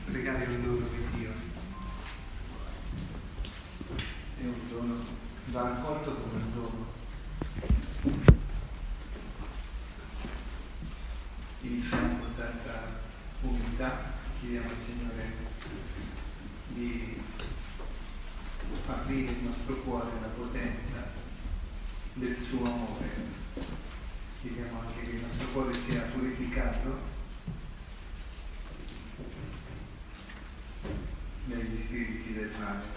pregare un dono di Dio. È un dono, va accolto come un dono. Iniziamo con tanta umiltà, chiediamo al Signore di aprire il nostro cuore alla potenza del suo amore. Chiediamo anche che il nostro cuore sia purificato dagli spiriti del male.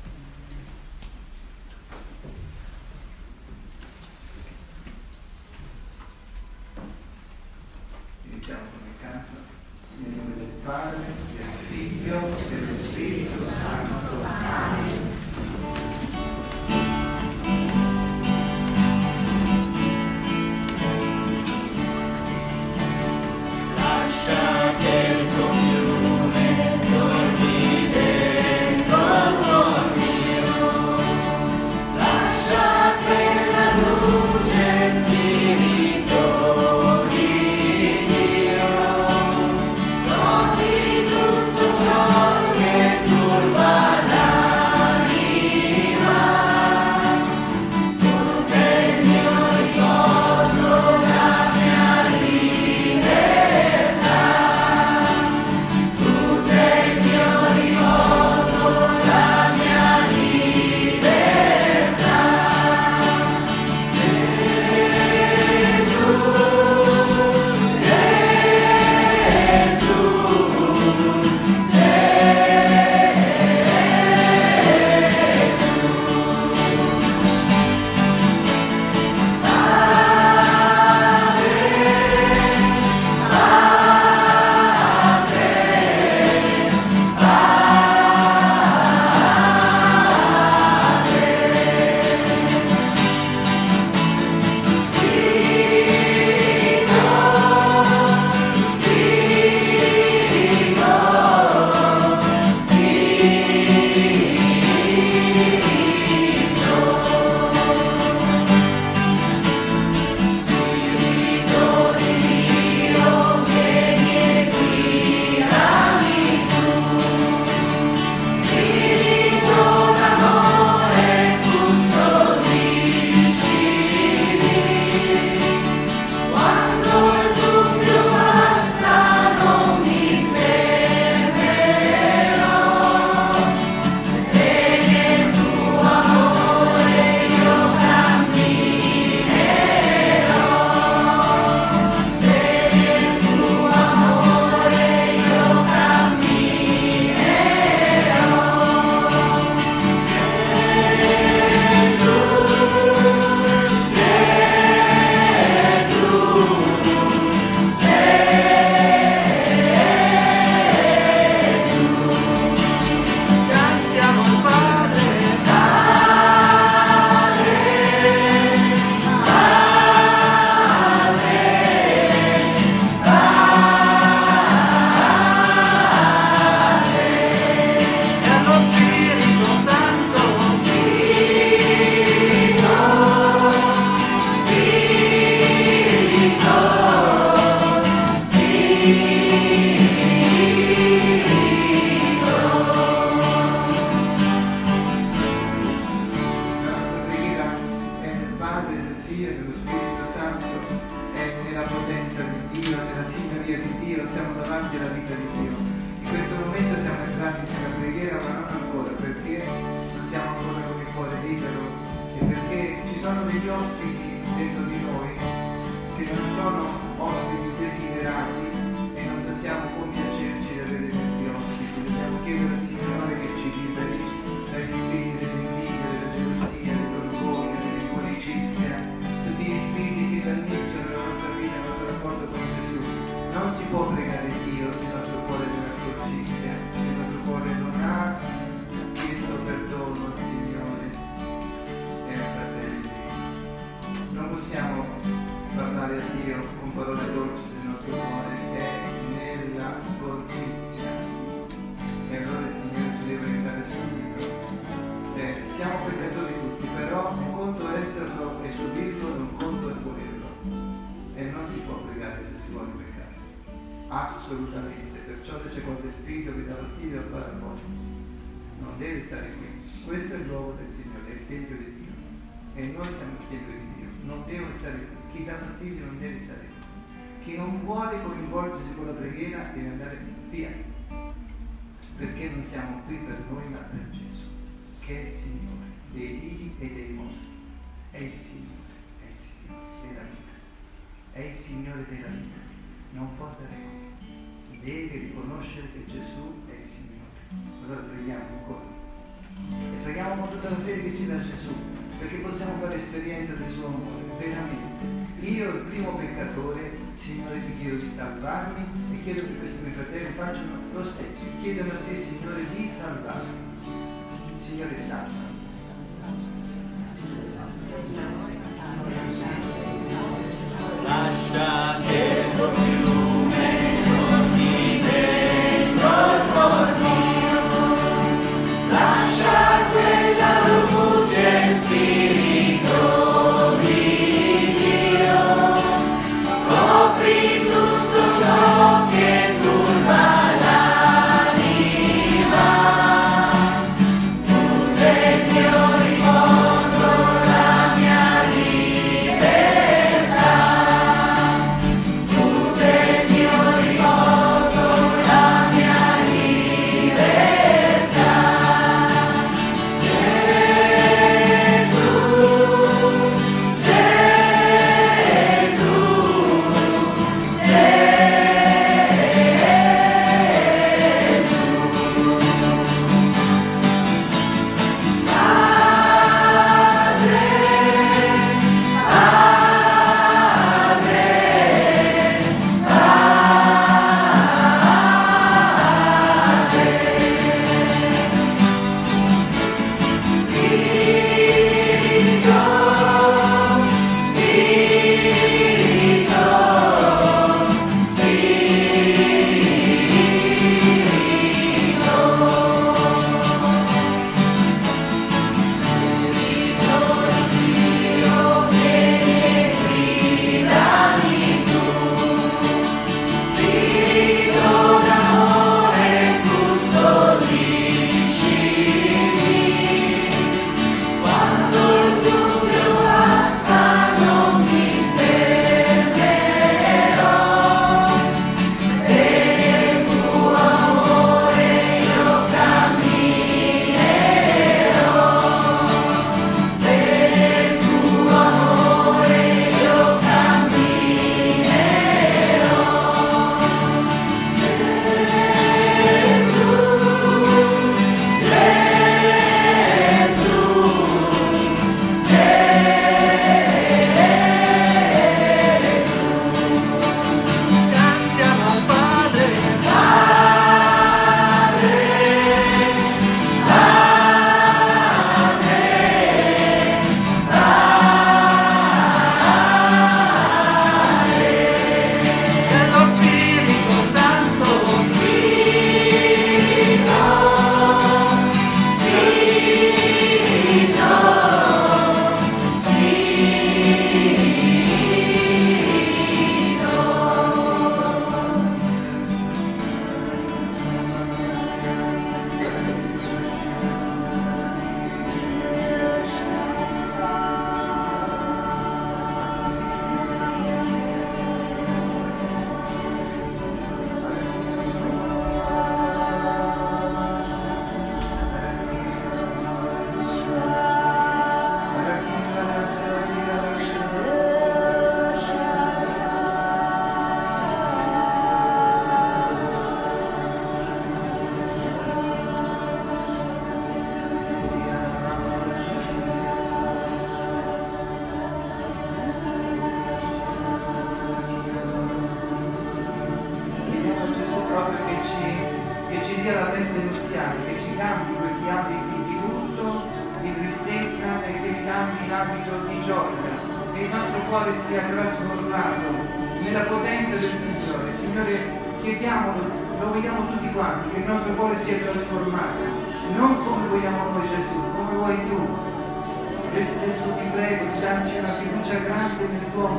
Iniziamo con il canto. Nel nome del Padre, del Figlio e dello Spirito Santo. Amen. Assolutamente, perciò le c'è qualche spirito che dà fastidio a fare fuori. Non deve stare qui. Questo è il luogo del Signore, è il Tempio di Dio. E noi siamo il Tempio di Dio. Non deve stare qui. Chi dà fastidio non deve stare qui. Chi non vuole coinvolgersi con la preghiera deve andare via. Perché non siamo qui per noi ma per Gesù, che è il Signore dei vivi e dei morti. È il Signore della vita. È il Signore della vita. Non può stare qui. Deve riconoscere che Gesù è il Signore. Allora preghiamo ancora. E preghiamo con tutta la fede che ci dà Gesù, perché possiamo fare esperienza del suo amore, veramente. Io, il primo peccatore, Signore, ti chiedo di salvarmi e chiedo che questi miei fratelli facciano lo stesso. Chiedono a te, Signore, di salvarsi. Signore, salva. Lascia che il tuo fiume torni dentro il cuor mio, lascia quella luce, Spirito di Dio, copri tutto ciò che turba l'anima, tu sei il mio riposo, la mia libertà.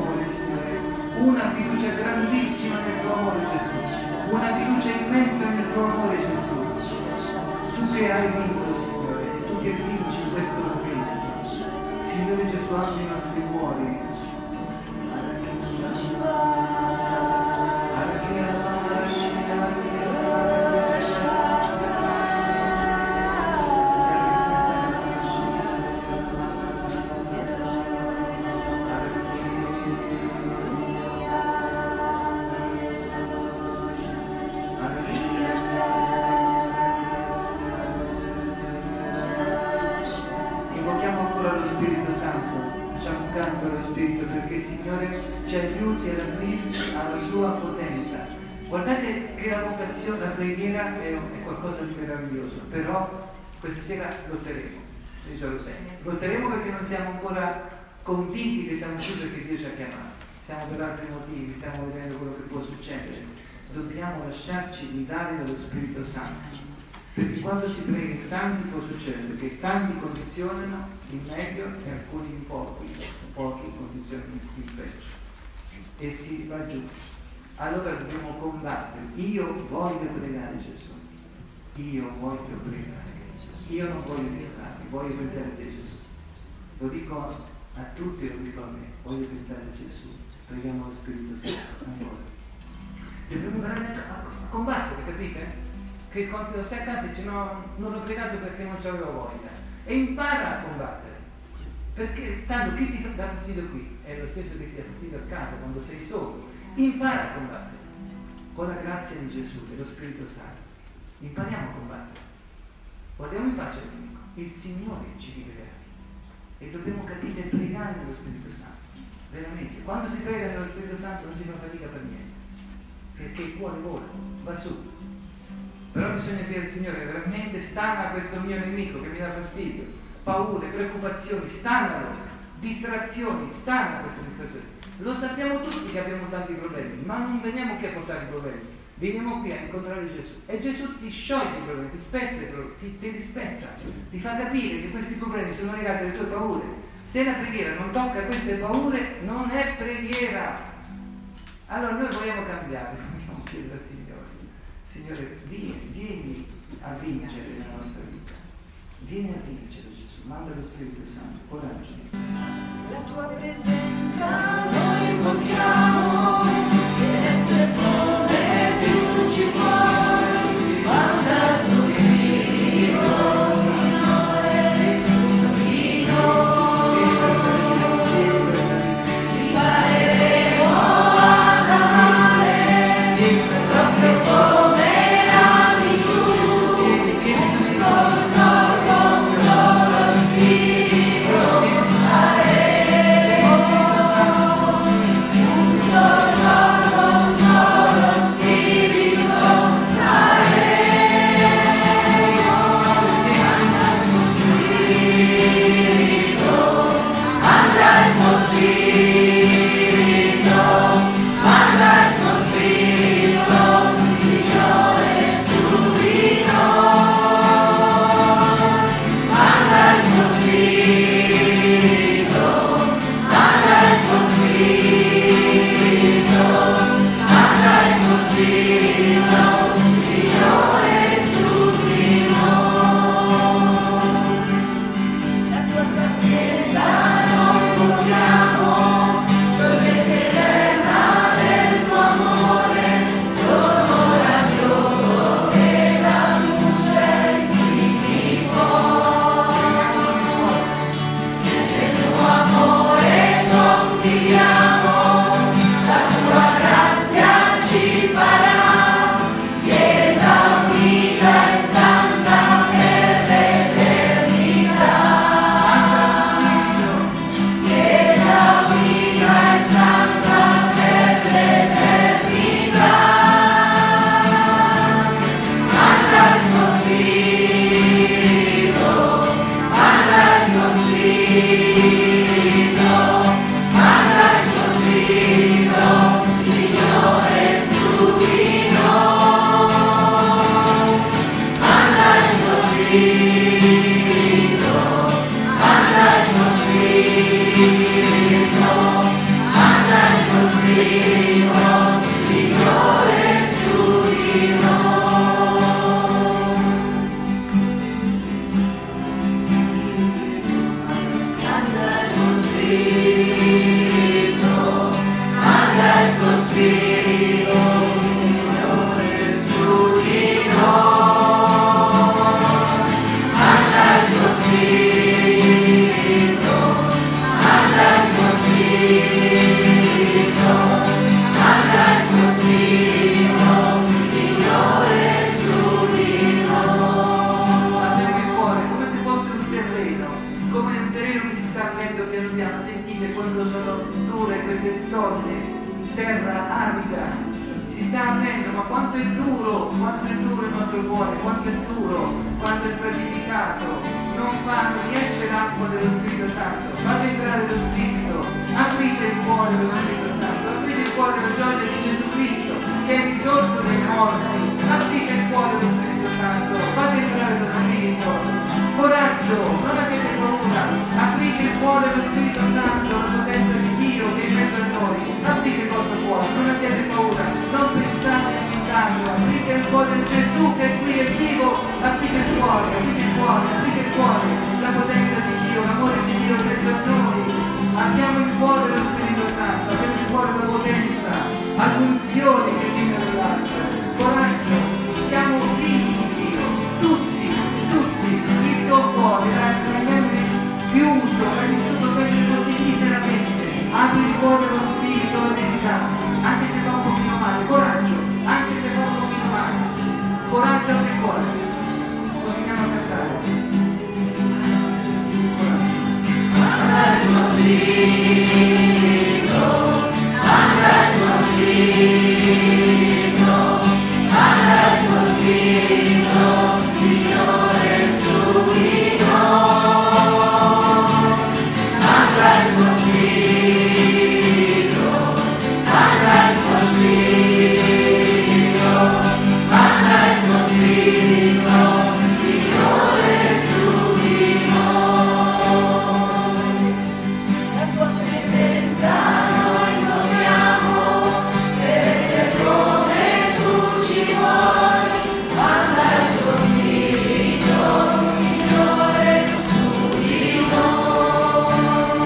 Una fiducia grandissima nel tuo amore, Gesù, una fiducia immensa nel che hai vinto, Signore, e tu che vinci in questo momento. Signore Gesù, apri i nostri cuori. Perché Signore ci aiuti ad aprirci alla sua potenza. Guardate che la vocazione, la preghiera è qualcosa di meraviglioso, però questa sera lotteremo, io già lo sai. Lotteremo perché non siamo ancora convinti che siamo qui perché Dio ci ha chiamato, siamo per altri motivi, stiamo vedendo quello che può succedere. Dobbiamo lasciarci guidare dallo Spirito Santo, perché quando si prega in tanti può succedere che tanti condizionano in meglio e alcuni in pochi condizionano in peggio e si va giù. Allora dobbiamo combattere. Io voglio pregare Gesù, io voglio pregare, io non voglio distrarmi, voglio pensare a te Gesù. Lo dico a tutti, lo dico a me, voglio pensare a Gesù, preghiamo lo Spirito Santo ancora. Dobbiamo veramente combattere, capite? Che il compito sei a casa dice no, non l'ho pregato perché non c'avevo voglia, e impara a combattere, perché tanto chi ti dà fastidio qui è lo stesso che ti dà fastidio a casa quando sei solo. Impara a combattere con la grazia di Gesù e lo Spirito Santo. Impariamo a combattere, guardiamo in faccia il nemico, il Signore ci libererà e dobbiamo capire e pregare nello Spirito Santo veramente. Quando si prega nello Spirito Santo non si fa fatica per niente, perché il cuore vola, va su. Però bisogna dire al Signore, veramente stana questo mio nemico che mi dà fastidio, paure, preoccupazioni, stanalo, distrazioni, stana queste distrazioni. Lo sappiamo tutti che abbiamo tanti problemi, ma non veniamo qui a portare i problemi, veniamo qui a incontrare Gesù. E Gesù ti scioglie i problemi, ti spezza i problemi, ti spezza, ti fa capire che questi problemi sono legati alle tue paure. Se la preghiera non tocca queste paure, non è preghiera. Allora noi vogliamo cambiare, vogliamo chiedere al Signore, vieni a vincere la nostra vita, vieni a vincere Gesù, manda lo Spirito Santo, coraggio. La tua presenza noi invochiamo, per essere come tu ci vuoi, manda il tuo Spirito, Signore, su di noi, ti impareremo ad amare, proprio come so terra arida, si sta aprendo, ma quanto è duro il nostro cuore, quanto è duro, quanto è stratificato, non riesce l'acqua dello Spirito Santo. Fate entrare lo Spirito, aprite il cuore dello Spirito Santo, aprite il cuore della gioia di Gesù Cristo che è risorto dai morti, aprite il cuore dello Spirito Santo, fate entrare lo Spirito, coraggio, non avete paura, aprite il cuore dello Spirito Santo, la potenza di Dio che è in mezzo a noi, aprite il vostro cuore, non abbiate paura, non pensate a inganno, aprite il cuore di Gesù che è qui è vivo, aprite il cuore, aprite il cuore, aprite il cuore, la potenza di Dio, l'amore di Dio è dentro noi, abbiamo il cuore dello Spirito Santo, abbiamo il cuore della potenza, all'unzione che viene dall'alto, coraggio, siamo figli di Dio, tutti, il tuo cuore, l'hai sempre chiuso, l'hai vissuto sempre così miseramente, apri il cuore dello Spirito e verità, anche se fa un pochino male, coraggio, anche se fa un pochino male, coraggio apri il cuore, continuiamo a cantare. Anda il tuo Spirito, anda il tuo Spirito, anda il tuo Spirito, Signore su di noi. Anda il tuo Spirito, anda il tuo Spirito, anda il tuo Spirito, Signore su di noi. La tua presenza noi vogliamo, per essere come tu ci vuoi. Anda il tuo Spirito, Signore, su di noi.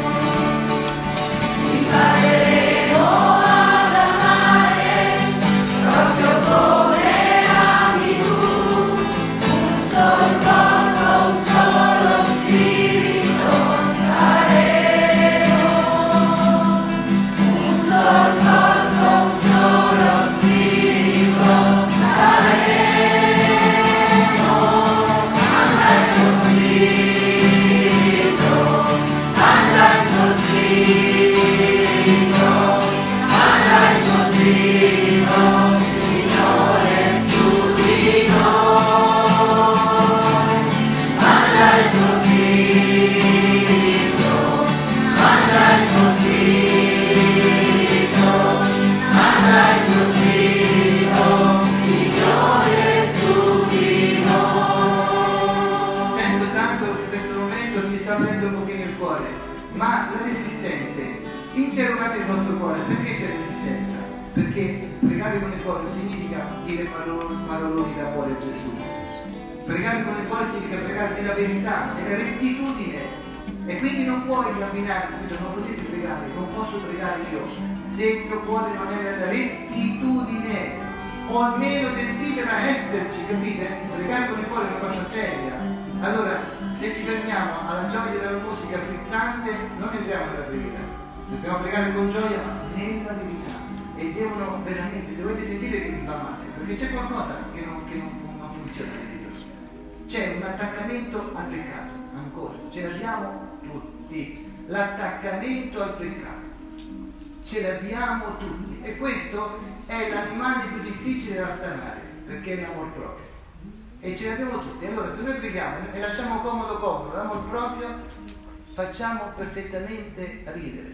Impareremo ad amare proprio come ami tu, un solo corpo, un solo spirito saremo, un solo corpo, un solo spirito saremo. Anda il tuo Spirito, anda il tuo Spirito, anda il tuo Spirito, Signore su di noi. Anda il tuo Spirito, anda il tuo Spirito, anda il tuo Spirito, Signore su di noi. Sento tanto che in questo momento si sta aprendo un pochino il cuore, ma le resistenze, interrogate il vostro cuore, perché c'è resistenza? Perché pregare con il cuore significa dire paroloni d'amore a Gesù. Pregare con il cuore significa pregare nella verità, nella rettitudine. E quindi non puoi camminare, non potete pregare, non posso pregare io, se il tuo cuore non è nella rettitudine, o almeno desidera esserci, capite? Pregare con il cuore è una cosa seria. Allora, se ci fermiamo alla gioia della musica frizzante, non entriamo nella preghiera. Dobbiamo pregare con gioia, ma nella verità. E devono veramente, dovete sentire che si fa male, perché c'è qualcosa che non funziona dentro. C'è un attaccamento al peccato, ancora, ce l'abbiamo tutti. L'attaccamento al peccato. Ce l'abbiamo tutti. E questo è l'animale più difficile da stanare, perché è l'amor proprio. E ce l'abbiamo tutti. Allora, se noi preghiamo e lasciamo comodo l'amor proprio, facciamo perfettamente ridere.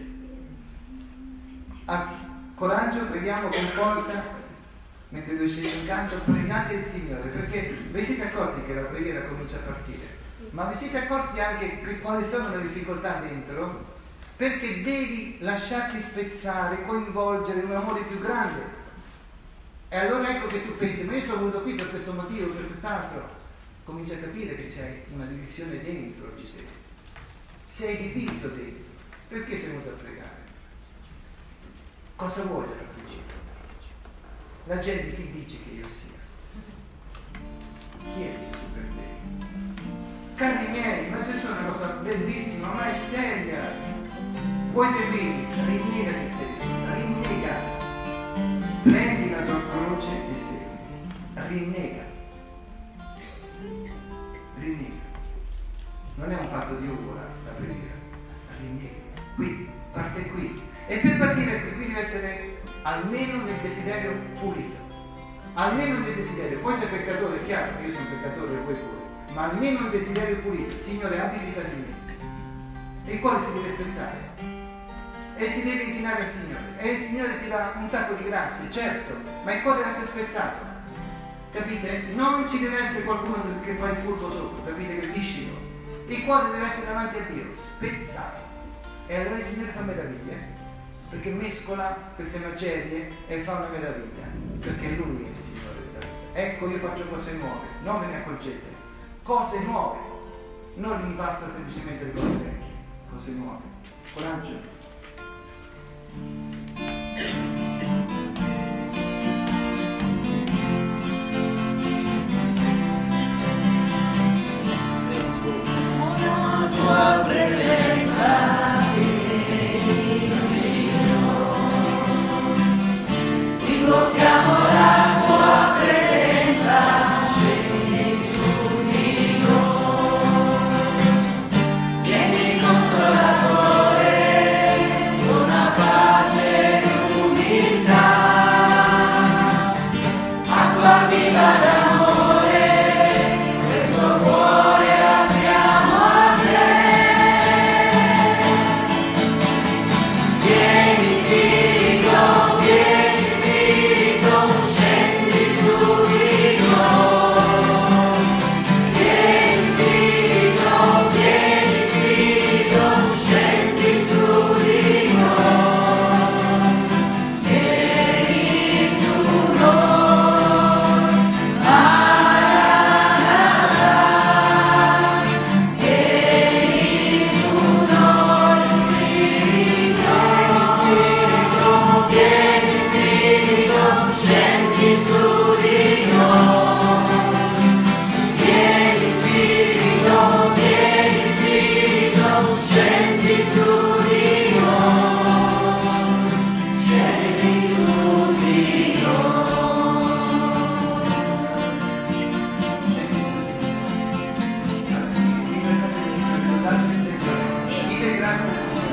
Coraggio, preghiamo con forza, mentre voi scendete in canto, pregate il Signore, perché vi siete accorti che la preghiera comincia a partire, ma vi siete accorti anche quali sono le difficoltà dentro? Perché devi lasciarti spezzare, coinvolgere in un amore più grande. E allora ecco che tu pensi, ma io sono venuto qui per questo motivo, per quest'altro. Cominci a capire che c'è una divisione dentro, ci sei diviso dentro. Perché sei venuto a pregare? Cosa vuoi dalla preghiera? La gente chi dice che io sia? Chi è Gesù per te? Cari miei, ma Gesù è una cosa bellissima, ma è seria. Vuoi seguirmi? Rinnega te stesso, rinnega. Prendi la tua croce e segui. Rinnega. Non è un fatto di ora la preghiera. Rinnega. Qui, parte qui. E per partire qui devi essere almeno nel desiderio pulito, almeno nel desiderio. Poi sei peccatore, è chiaro, io sono peccatore e voi pure, ma almeno nel desiderio pulito. Signore, abbi pietà di me. E il cuore si deve spezzare e si deve inchinare al Signore, e il Signore ti dà un sacco di grazie, certo, ma il cuore deve essere spezzato, capite? Non ci deve essere qualcuno che fa il furbo sotto, capite, che viscido. Il cuore deve essere davanti a Dio, spezzato, e allora il Signore fa meraviglie, perché mescola queste macerie e fa una meraviglia, perché Lui è il Signore della vita. Ecco, io faccio cose nuove, non ve ne accorgete, cose nuove, non gli basta semplicemente le cose vecchie, cose nuove. Coraggio. Una tua presenza invochiamo la tua presenza, scendi su di noi, vieni consolatore, dona pace e umiltà, acqua viva d'amore, questo cuore apriamo a te. Vieni Spirito, vieni Spirito, scendi su di noi. Vieni Spirito, scendi su di noi. Vieni su noi. Vieni su noi, Spirito. Vieni Spirito, scendi su di noi. Vieni Spirito, scendi su di noi. Scendi su di Dite grazie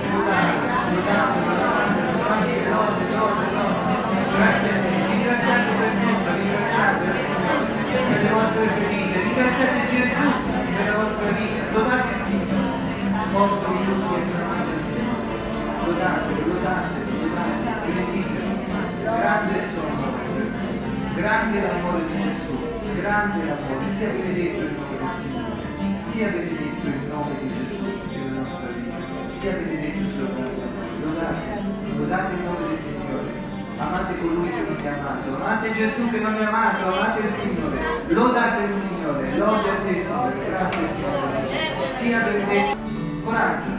grazie a te, ringraziate per tutto, ringraziate per le vostre ferite, ringraziate Gesù per la vostra vita, lodate il Signore, porto di tutti e chiamate il Signore, lodate, benedite, grande sono, grande l'amore di Gesù, grande l'amore, sia benedetto il nome del Signore, sia benedetto il nome di Gesù nella nostra vita, sia benedetto sulla nostra vita, lodate il nome del Signore. Amate colui che non vi ha amato, amate Gesù che non vi ha amato, amate il Signore, lodate il Signore, lode a te Signore, grazie Signore, sia benedetto, coraggio.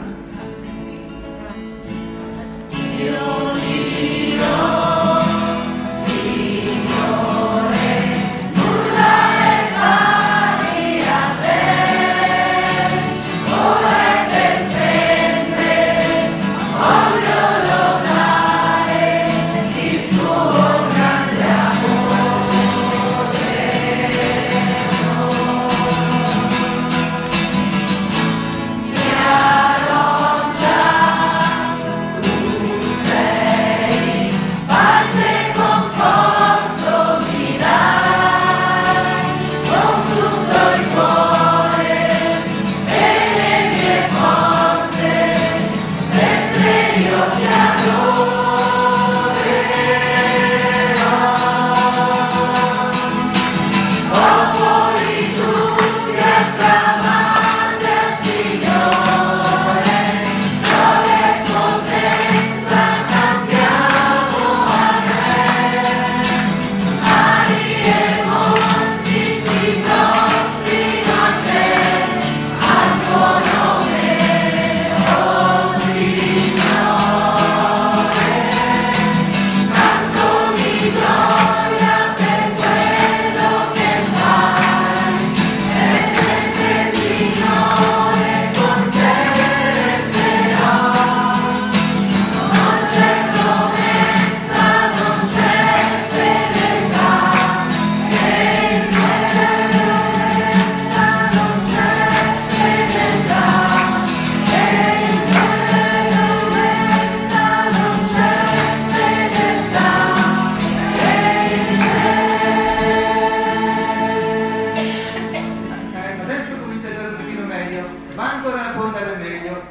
Sei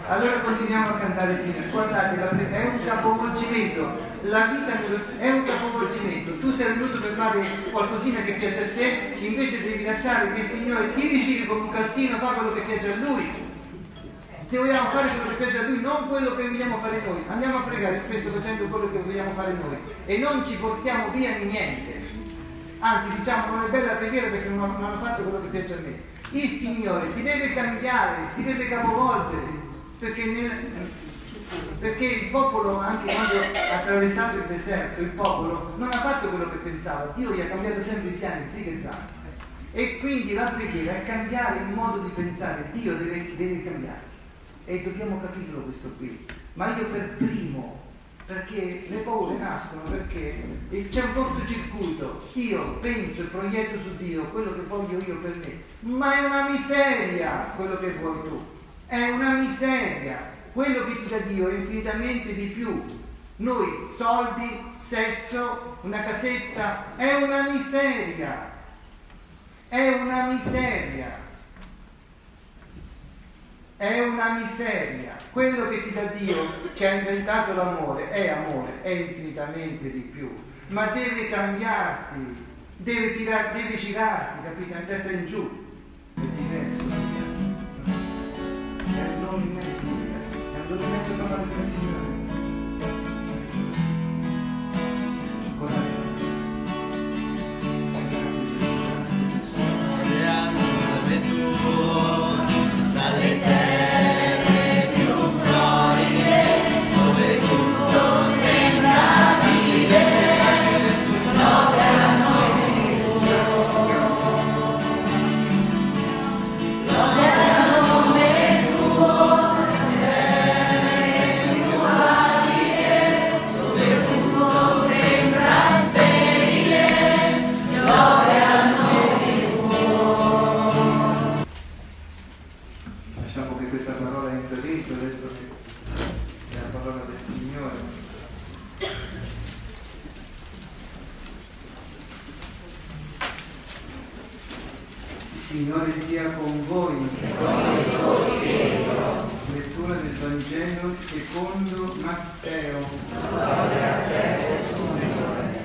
Allora continuiamo a cantare, Signore. Guardate, è un capovolgimento. La vita è un capovolgimento. Tu sei venuto per fare qualcosina che piace a te, invece devi lasciare che il Signore ti vigili come un calzino, fa quello che piace a Lui. Ti vogliamo fare quello che piace a Lui, non quello che vogliamo fare noi. Andiamo a pregare spesso facendo quello che vogliamo fare noi e non ci portiamo via niente. Anzi, diciamo, non è bella la preghiera perché non hanno fatto quello che piace a me. Il Signore ti deve cambiare, ti deve capovolgere, perché il popolo, anche quando ha attraversato il deserto, il popolo non ha fatto quello che pensava. Dio gli ha cambiato sempre i piani, sì che sa. E quindi la preghiera è cambiare il modo di pensare. Dio deve cambiare. E dobbiamo capirlo questo qui. Ma io per primo, perché le paure nascono perché c'è un cortocircuito. Io penso e proietto su Dio quello che voglio io per me, ma è una miseria quello che vuoi tu, è una miseria. Quello che ti dà Dio è infinitamente di più. Noi, soldi, sesso, una casetta, è una miseria, è una miseria. È una miseria. Quello che ti dà Dio, che ha inventato l'amore, è infinitamente di più, ma deve cambiarti, deve girarti, capite? A testa in giù. È diverso, è un dono immenso, è un dono immenso parlare del Signore. Signore sia con voi. Lettura del Vangelo secondo Matteo. Gloria a te, Signore.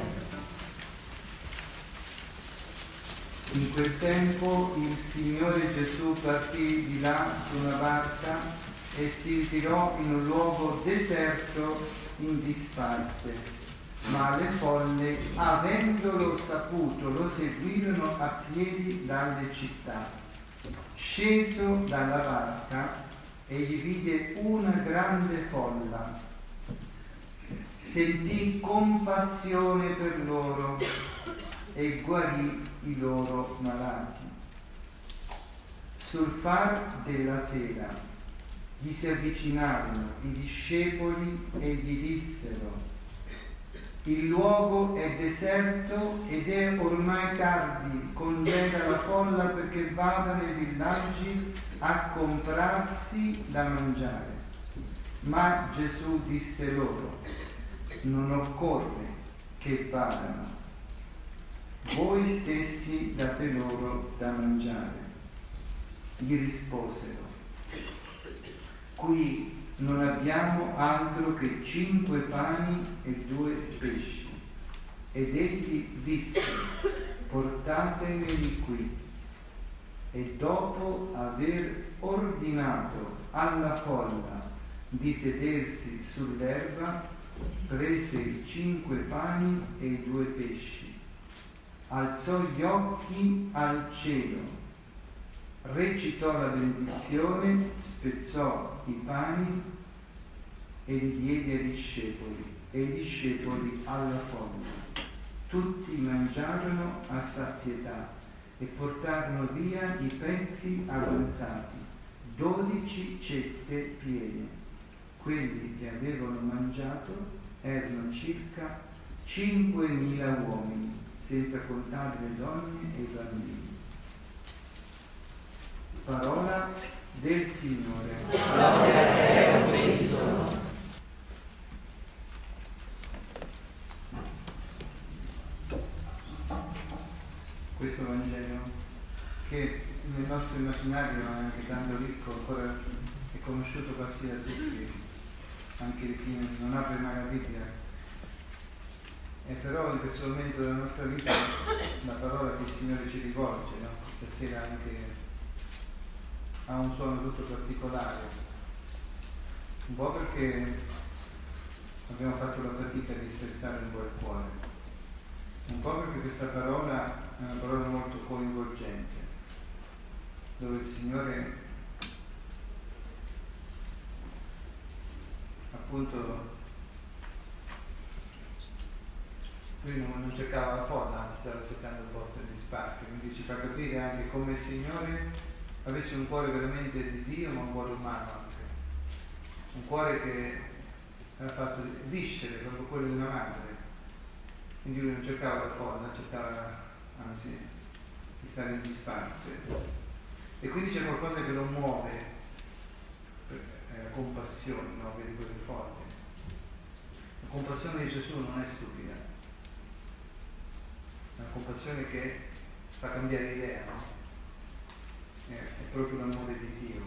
In quel tempo il Signore Gesù partì di là su una barca e si ritirò in un luogo deserto in disparte. Ma le folle, avendolo saputo, lo seguirono a piedi dalle città. Sceso dalla barca, egli vide una grande folla. Sentì compassione per loro e guarì i loro malati. Sul far della sera gli si avvicinarono i discepoli e gli dissero: il luogo è deserto ed è ormai tardi, congeda la folla perché vada nei villaggi a comprarsi da mangiare. Ma Gesù disse loro: non occorre che vadano, voi stessi date loro da mangiare. Gli risposero: qui non abbiamo altro che 5 pani e 2 pesci. Ed egli disse: portatemeli qui. E dopo aver ordinato alla folla di sedersi sull'erba, prese i 5 pani e i 2 pesci, alzò gli occhi al cielo, recitò la benedizione, spezzò i pani e li diede ai discepoli, e i discepoli alla folla. Tutti mangiarono a sazietà e portarono via i pezzi avanzati, 12 ceste piene. Quelli che avevano mangiato erano circa 5.000 uomini, senza contare le donne e i bambini. Parola del Signore. Gloria a te, Cristo. Questo Vangelo, che nel nostro immaginario è anche tanto ricco, è conosciuto quasi da tutti, anche chi non apre mai la Bibbia. E però in questo momento della nostra vita la parola che il Signore ci rivolge, no? Questa sera anche ha un suono tutto particolare, un po' perché abbiamo fatto la fatica di spezzare un po' il cuore, un po' perché questa parola è una parola molto coinvolgente, dove il Signore appunto lui non cercava la folla, anzi stava cercando il posto di disparte, quindi ci fa capire anche come il Signore avesse un cuore veramente di Dio, ma un cuore umano anche, un cuore che era fatto di viscere, proprio quello di una madre, quindi lui non cercava la folla, cercava anzi di stare in disparte, e quindi c'è qualcosa che lo muove, è la compassione, no? Vedi così forte. La compassione di Gesù non è stupida, è una compassione che fa cambiare idea, no? È proprio l'amore di Dio.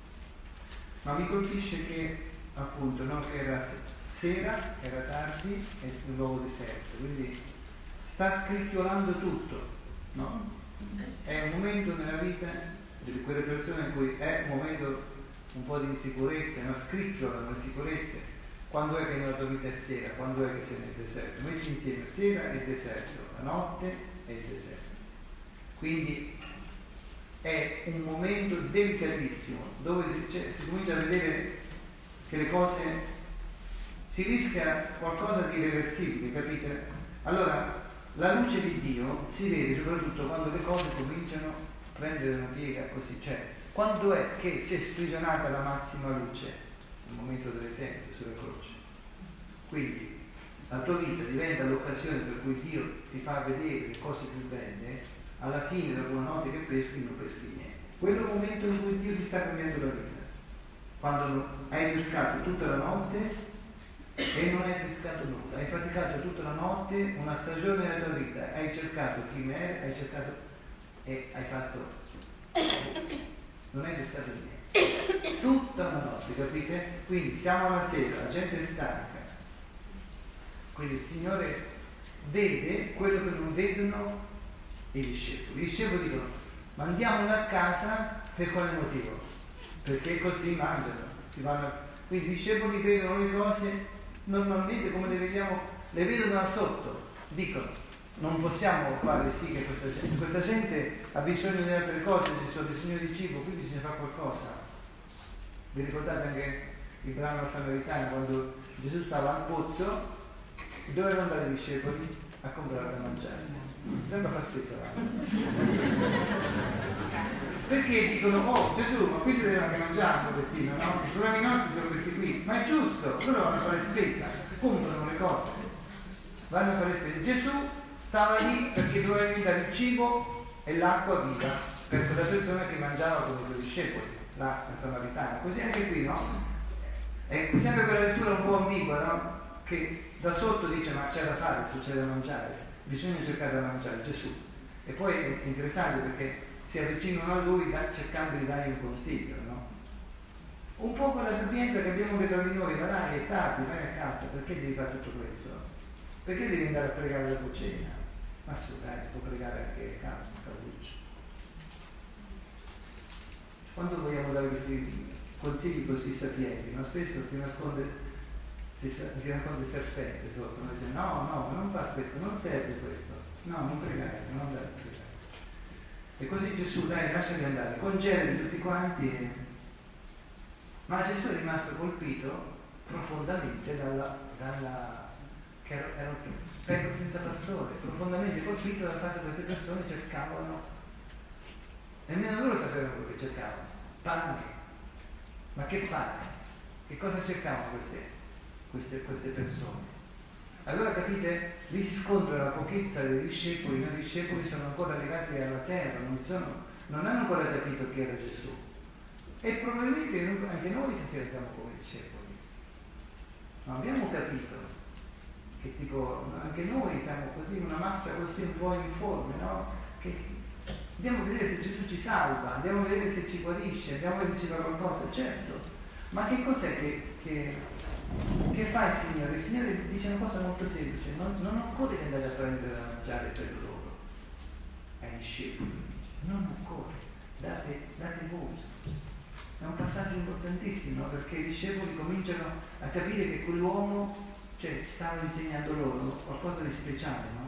Ma mi colpisce che appunto, no, che era sera, era tardi e il luogo deserto, quindi sta scricchiolando tutto, no? È un momento nella vita di quelle persone in cui è un momento un po' di insicurezza, no? Scricchiolano le sicurezze. Quando è che nella tua vita è sera? Quando è che sei nel deserto? Metti insieme sera e deserto, la notte e il deserto. Quindi è un momento delicatissimo dove si comincia a vedere che le cose, si rischia qualcosa di irreversibile, capite? Allora la luce di Dio si vede soprattutto quando le cose cominciano a prendere una piega così, cioè quando è che si è sprigionata la massima luce? Nel momento delle tende sulla croce. Quindi la tua vita diventa l'occasione per cui Dio ti fa vedere le cose più belle. Alla fine, dopo una notte che peschi, non peschi niente. Quello è il momento in cui Dio ti sta cambiando la vita. Quando hai pescato tutta la notte e non hai pescato nulla, hai faticato tutta la notte, una stagione della tua vita, hai cercato chimere, hai cercato e hai fatto, non hai pescato niente. Tutta la notte, capite? Quindi siamo alla sera, la gente è stanca. Quindi il Signore vede quello che non vedono i discepoli. I discepoli dicono: ma andiamone a casa per quale motivo? Perché così mangiano, si vanno. Quindi i discepoli vedono le cose normalmente come le vediamo, le vedono da sotto, dicono: non possiamo fare sì che questa gente ha bisogno di altre cose, ha bisogno di cibo, quindi bisogna fare qualcosa. Vi ricordate anche il brano della Samaritana, quando Gesù stava al pozzo e dovevano andare i discepoli a comprare da mangiare? Sembra far spezzolare. Perché dicono: oh Gesù, ma qui si deve anche mangiare un pochettino, no? I problemi nostri sono questi qui, ma è giusto, loro vanno a fare spesa, comprano le cose, vanno a fare spesa. Gesù stava lì perché doveva dare il cibo e l'acqua viva per quella persona che mangiava con i suoi discepoli, la Samaritana. Così anche qui, no? È sempre quella lettura un po' ambigua, no? Che da sotto dice: ma c'è da fare, se c'è da mangiare, bisogna cercare da mangiare Gesù. E poi è interessante perché si avvicinano a lui cercando di dargli un consiglio, no? Un po' quella sapienza che abbiamo dentro di noi: ma dai, è tardi, vai a casa, perché devi fare tutto questo? Perché devi andare a pregare la tua cena? Ma su, dai, si può pregare anche a casa, capisci? Quando vogliamo dare questi consigli così sapienti, ma spesso si nasconde serpente sotto, noi dice: no, non fare questo, non serve questo, no, non pregare, non andare a pregare. E così Gesù: dai, lasciali andare, congedali tutti quanti. Ma Gesù è rimasto colpito profondamente che erano pecore senza pastore, profondamente colpito dal fatto che queste persone cercavano, nemmeno loro sapevano quello che cercavano, pane. Ma che pane? Che cosa cercavano queste persone? Allora capite, lì si scontra la pochezza dei discepoli. Noi discepoli sono ancora legati alla terra, non hanno ancora capito chi era Gesù, e probabilmente anche noi stasera siamo come discepoli, non abbiamo capito che tipo anche noi siamo così, una massa così un po' informe, no? Che andiamo a vedere se Gesù ci salva, andiamo a vedere se ci guarisce, andiamo a vedere se ci fa qualcosa, certo, Ma che cos'è che fa il Signore? Il Signore dice una cosa molto semplice: non occorre andare a prendere da mangiare per loro, ai discepoli, non occorre, date voi. È un passaggio importantissimo, perché i discepoli cominciano a capire che quell'uomo, stava insegnando loro qualcosa di speciale, no?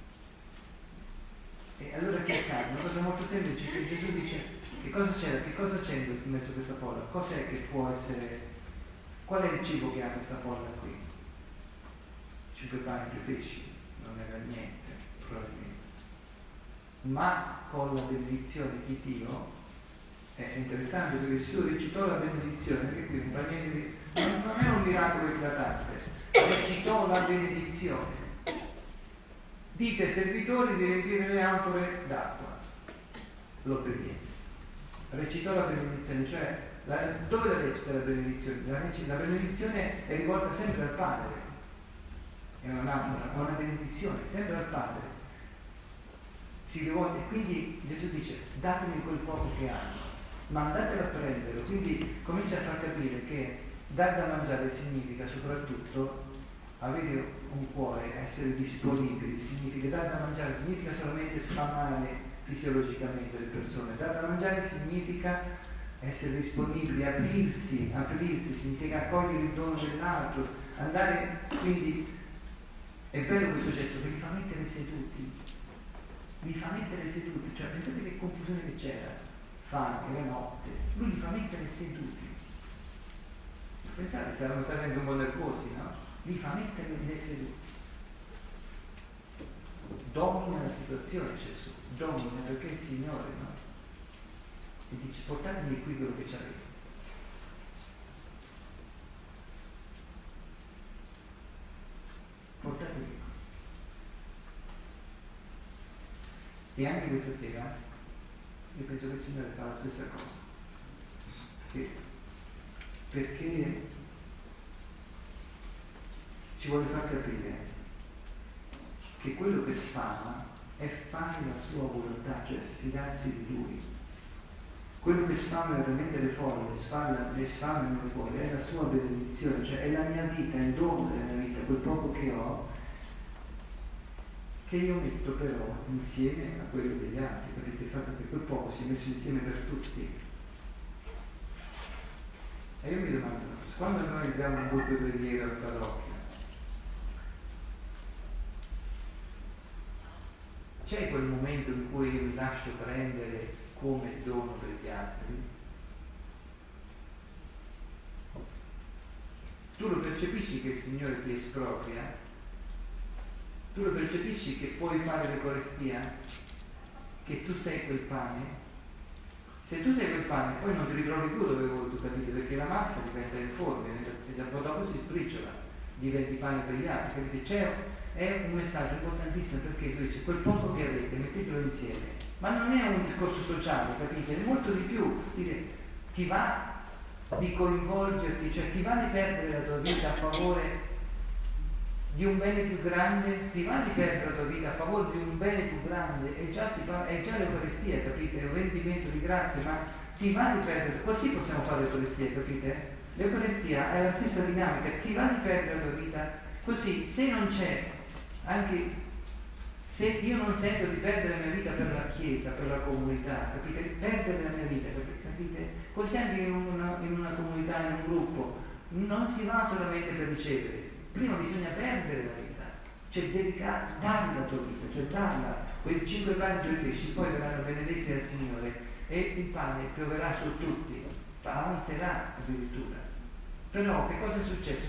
E allora che accade? Una cosa molto semplice, che Gesù dice: che cosa c'è in mezzo a questa folla? Cos'è che può essere? Qual è il cibo che ha questa folla qui? 5 pani e 2 pesci, non era niente, probabilmente. Ma con la benedizione di Dio, è interessante perché Gesù recitò la benedizione, perché qui non è un miracolo eclatante, recitò la benedizione. Dite ai servitori di riempire le anfore d'acqua. L'obbedienza. Recitò la benedizione, cioè dove la recita la benedizione? La benedizione è rivolta sempre al Padre, è una benedizione, sempre al Padre. Si rivolge, e quindi Gesù dice: datemi quel poco che hanno, ma andatelo a prenderlo. Quindi comincia a far capire che dar da mangiare significa soprattutto avere un cuore, essere disponibili, significa dar da mangiare, significa solamente sfamare fisiologicamente le persone. Dar da mangiare significa essere disponibili, aprirsi, significa accogliere il dono dell'altro, andare. Quindi è bello questo gesto, perché fa mettere seduti, cioè pensate che confusione che c'era, fame, la notte, lui li fa mettere seduti. Pensate, saranno stati anche un po' nervosi, no? Li fa mettere seduti. Domina la situazione Gesù, domina, perché è il Signore, no? E dice: portatemi qui quello che c'avete. Portatemi qui. E anche questa sera io penso che il Signore fa la stessa cosa. Perché ci vuole far capire che quello che sfama è fare la sua volontà, cioè fidarsi di Lui. Quello che sfama veramente le folle, le sfama nel cuore, è la sua benedizione, cioè è la mia vita, il dono della mia vita, quel poco che ho, che io metto però insieme a quello degli altri, capite? Il fatto che quel poco si è messo insieme per tutti. E io mi domando, quando noi abbiamo un gruppo di preghiera al parrocchia, c'è quel momento in cui io mi lascio prendere come dono per gli altri? Tu lo percepisci che il Signore ti espropria? Tu lo percepisci che puoi fare l'Eucaristia? Che tu sei quel pane? Se tu sei quel pane, poi non ti ritrovi più dove vuoi tu, capite? Perché la massa diventa informe e dopo si sbriciola, diventi pane per gli altri, capite? È un messaggio importantissimo, perché lui dice: quel poco che avete, mettetelo insieme. Ma non è un discorso sociale, capite? È molto di più. Ti va di coinvolgerti, cioè ti va di perdere la tua vita a favore di un bene più grande, ti va di perdere la tua vita a favore di un bene più grande, è già l'Eucaristia, capite? È un rendimento di grazia, ma ti va di perdere, così possiamo fare l'Eucaristia, capite? L'Eucaristia è la stessa dinamica, ti va di perdere la tua vita, così se non c'è, anche se io non sento di perdere la mia vita per la Chiesa, per la comunità, capite? Perdere la mia vita, capite? Così anche in una comunità, in un gruppo, non si va solamente per ricevere. Prima bisogna perdere la vita, cioè darmi la tua vita, cioè darla, quei 5 pani e 2 pesci, poi verranno benedetti dal Signore e il pane pioverà su tutti, avanzerà addirittura. Però che cosa è successo?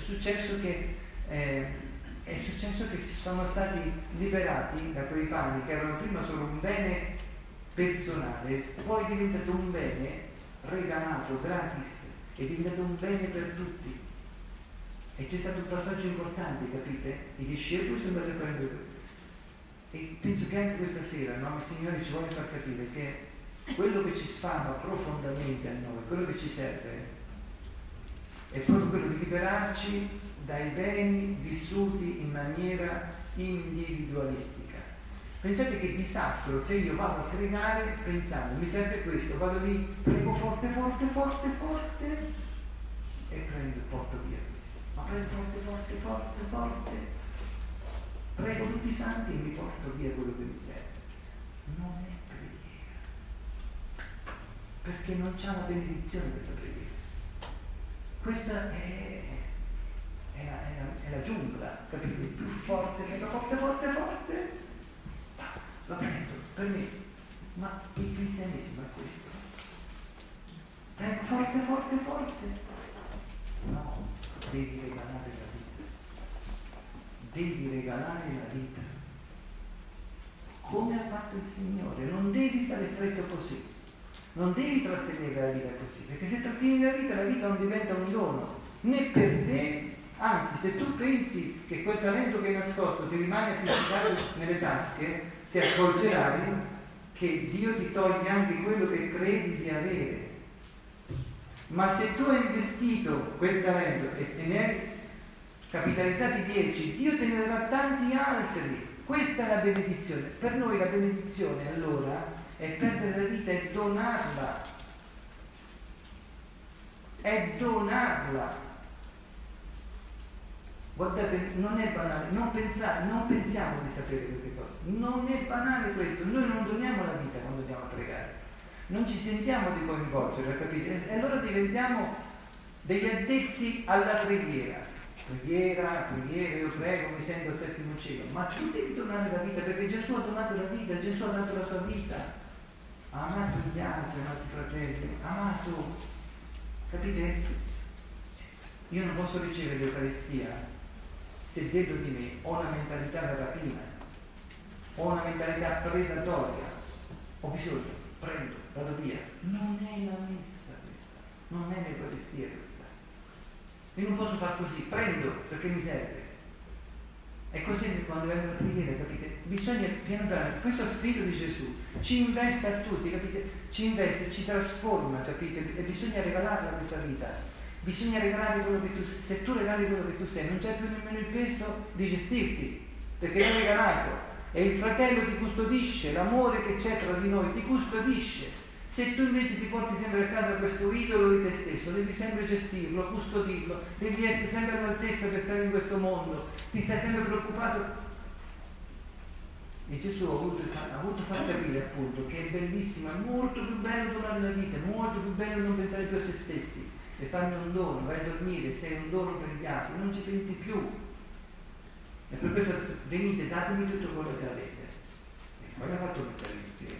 È successo che si sono stati liberati da quei pani che erano prima solo un bene personale, poi è diventato un bene regalato, gratis, è diventato un bene per tutti. E c'è stato un passaggio importante, capite? I discepoli sono andati a prendere. E penso che anche questa sera, no? Il Signore ci vuole far capire che quello che ci sfama profondamente a noi, quello che ci serve, è proprio quello di liberarci dai beni vissuti in maniera individualistica. Pensate che disastro se io vado a pregare pensando: mi serve questo, vado lì, prego forte, e prendo e porto via questo. Ma prendo forte, forte, forte, forte. Prego tutti i santi e mi porto via quello che mi serve. Non è preghiera, perché non c'ha la benedizione questa preghiera. Questa è la giungla, capite? Più forte, prego forte, forte, forte, la prendo per me. Ma il cristianesimo è questo. Prego forte, forte, forte. No, devi regalare la vita. Devi regalare la vita. Come ha fatto il Signore. Non devi stare stretto così. Non devi trattenere la vita così. Perché se trattieni la vita non diventa un dono. Né per te. Anzi, se tu pensi che quel talento che hai nascosto ti rimane appiccicato nelle tasche, ti accorgerai che Dio ti toglie anche quello che credi di avere. Ma se tu hai investito quel talento e ne hai capitalizzati 10, Dio te ne darà tanti altri. Questa è la benedizione. Per noi la benedizione allora è perdere la vita e donarla. È donarla. Guardate, non è banale, non pensiamo di sapere queste cose. Non è banale questo. Noi non doniamo la vita quando andiamo a pregare. Non ci sentiamo di coinvolgere, capite? E allora diventiamo degli addetti alla preghiera. Preghiera, io prego, mi sento al settimo cielo. Ma tu devi donare la vita, perché Gesù ha donato la vita, Gesù ha dato la sua vita. Ha amato gli altri, ha amato i fratelli, ha amato. Capite? Io non posso ricevere l'Eucaristia se dentro di me ho una mentalità da rapina, ho una mentalità predatoria, ho bisogno, prendo, vado via. Non è la messa questa, non è l'Eucaristia questa. Io non posso fare così, prendo perché mi serve. È così quando vengo a preghiera, capite? Bisogna piano piano, questo spirito di Gesù ci investe a tutti, capite? Ci investe, ci trasforma, capite? E bisogna regalarla questa vita. Bisogna regalare quello che tu sei. Se tu regali quello che tu sei, non c'è più nemmeno il peso di gestirti, perché l'hai regalato. E il fratello ti custodisce, l'amore che c'è tra di noi ti custodisce. Se tu invece ti porti sempre a casa questo idolo di te stesso, devi sempre gestirlo, custodirlo, devi essere sempre all'altezza per stare in questo mondo, ti stai sempre preoccupato. E Gesù ha voluto far capire appunto che è bellissimo, è molto più bello donare la vita, è molto più bello non pensare più a se stessi. E fanno un dono, vai a dormire, sei un dono per gli altri, non ci pensi più. E per questo venite, datemi tutto quello che avete. E poi ha fatto mettere insieme.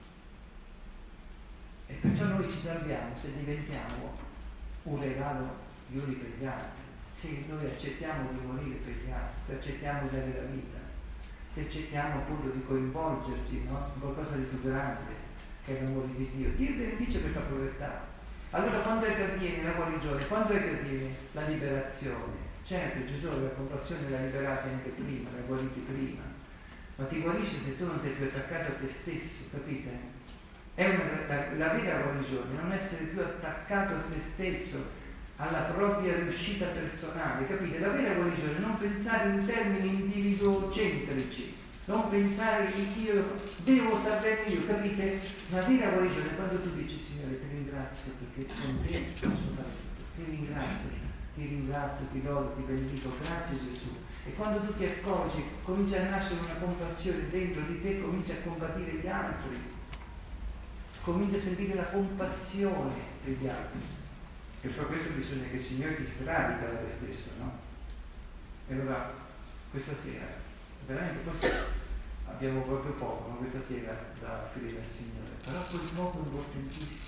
E perciò noi ci salviamo se diventiamo un regalo gli uni per gli altri, se noi accettiamo di morire per gli altri, se accettiamo di avere la vita, se accettiamo appunto di coinvolgerci, no? In qualcosa di più grande che è l'amore di Dio. Dio benedice questa povertà. Allora quando è che avviene la guarigione? Quando è che avviene la liberazione? Certo, Gesù aveva compassione, l'ha liberati anche prima, l'ha guariti prima, ma ti guarisce se tu non sei più attaccato a te stesso, capite? È la vera guarigione, non essere più attaccato a se stesso, alla propria riuscita personale, capite? La vera guarigione è non pensare in termini individuocentrici, non pensare che io devo star bene io, capite? La vera guarigione è quando tu dici: Signore, ti ringrazio perché con te posso fare tutto, ti ringrazio, ti lodo, ti benedico, grazie Gesù. E quando tu ti accorgi, comincia a nascere una compassione dentro di te, comincia a compatire gli altri, comincia a sentire la compassione degli altri. Per fare questo bisogna che il Signore ti stradica da te stesso, no? E allora, questa sera, veramente forse abbiamo proprio poco, ma questa sera da offrire al Signore, però quel poco è importantissimo.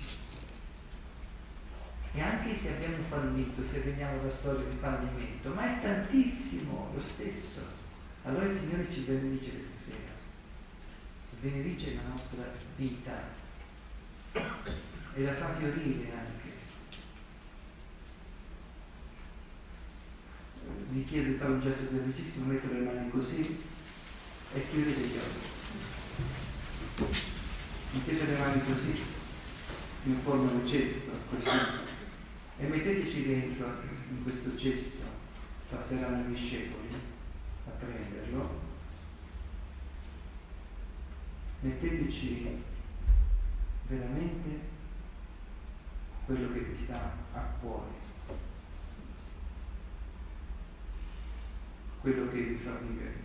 E anche se abbiamo fallito, se veniamo da storie di fallimento, ma è tantissimo lo stesso, allora il Signore ci benedice questa sera, benedice la nostra vita e la fa fiorire anche. Vi chiedo di fare un gesto semplicissimo, mettere le mani così e chiudete gli occhi. Mettete le mani così, in forma di cesto, così. E metteteci dentro in questo cesto, passeranno i discepoli a prenderlo, metteteci veramente quello che vi sta a cuore. quello che vi fa vivere.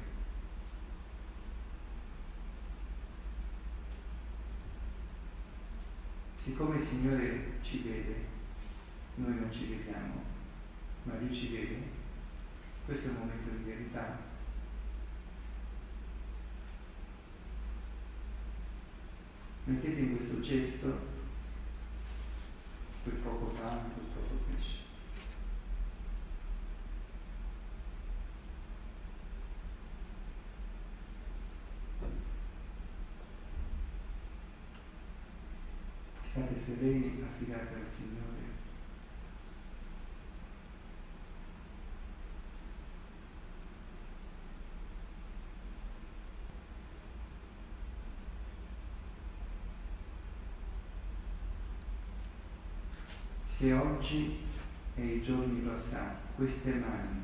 Siccome il Signore ci vede, noi non ci vediamo, ma Lui ci vede, questo è un momento di verità. Mettete in questo cesto quel poco pane, quel poco pesce. State sereni, affidate al Signore. Se oggi e i giorni passati queste mani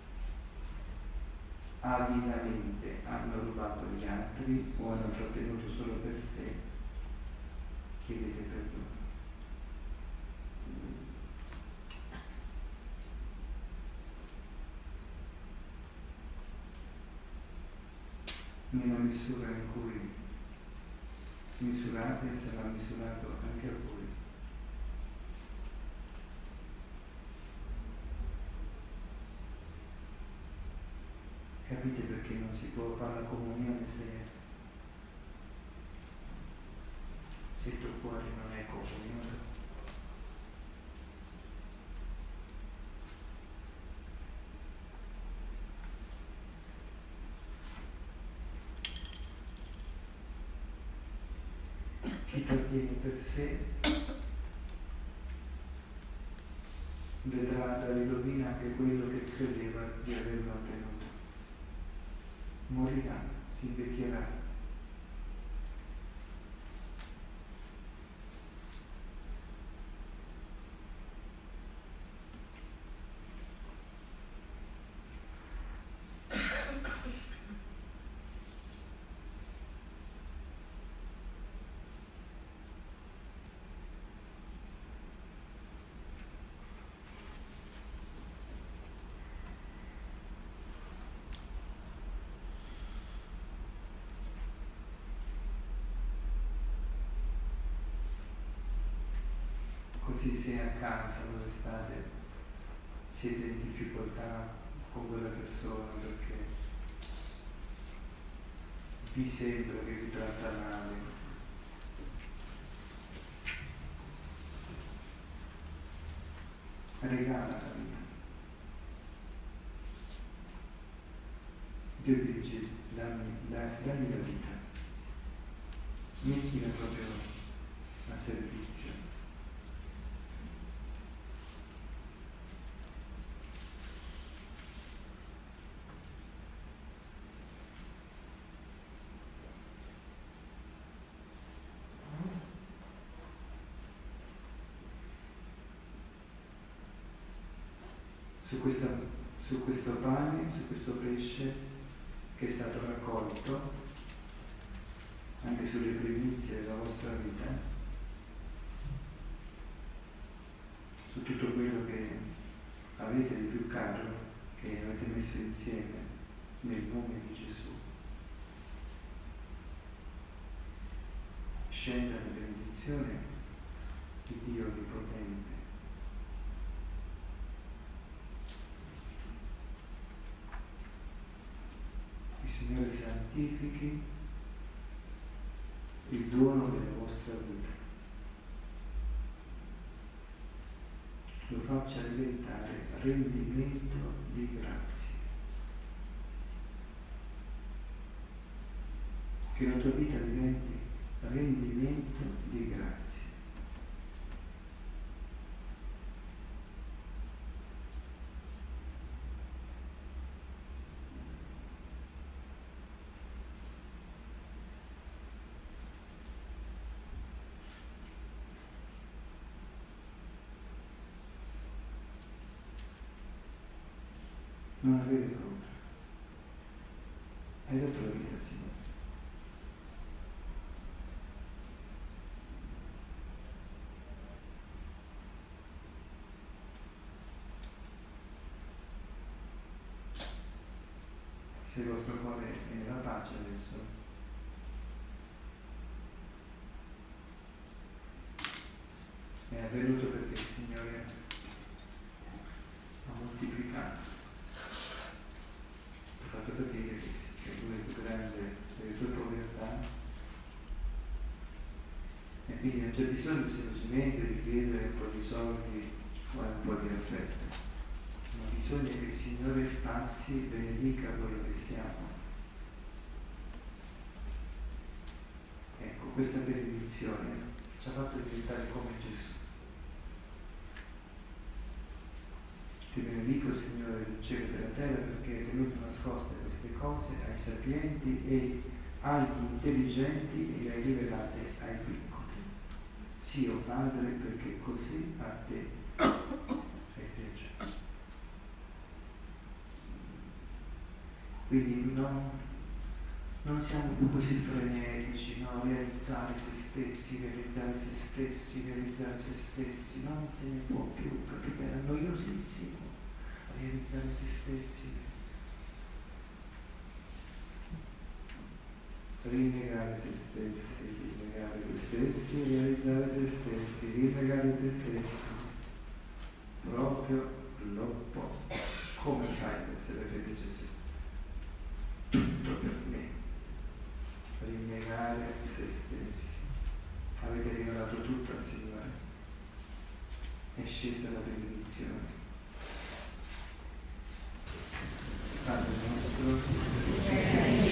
avidamente hanno rubato gli altri o hanno trattenuto solo per sé, chiedete perdono. Nella misura in cui misurate sarà misurato anche a voi. Capite perché non si può fare la comunione se il tuo cuore non è comunione? Chi trattiene per sé vedrà dare rovina anche quello che credeva di averlo ottenuto. Morirà, si invecchierà. Così se a casa dove state siete in difficoltà con quella persona perché vi sembra che vi tratta male, regala la vita. Dio dice dammi la vita, mettila proprio a servizio. Su questo pane, su questo pesce che è stato raccolto, anche sulle primizie della vostra vita, su tutto quello che avete di più caro, che avete messo insieme nel nome di Gesù, scenda la benedizione di Dio Onnipotente. Signore santifichi il dono della vostra vita, lo faccia diventare rendimento di grazie, che la tua vita diventi rendimento di grazie. Non avere paura. Hai dato la vita, Signore. se il vostro cuore è nella pace adesso, è avvenuto perché il Signore ha moltiplicato, ha fatto capire che Lui è più grande delle tue povertà, e quindi non c'è bisogno semplicemente di chiedere un po' di soldi o un po' di affetto, ma bisogna che il Signore passi, benedica quello che siamo. Ecco, questa benedizione ci ha fatto diventare come Gesù. Ti benedico, Signore, del cielo e della terra, perché hai tenuto nascoste queste cose ai sapienti e agli intelligenti e le hai rivelate ai piccoli. Sì, o Padre, perché così a te è piaciuto. Quindi non siamo più così frenetici, no? Realizzare se stessi, non se ne può più, perché era noiosissimo realizzare se stessi. Rinnegare se stessi, rinnegare te stessi, realizzare se stessi, rinnegare te stessi. Proprio l'opposto. Come fai ad essere felice se tutto per me? Rinnegare se stessi. Avete rivelato tutto al Signore. È scesa la benedizione. Padre nostro,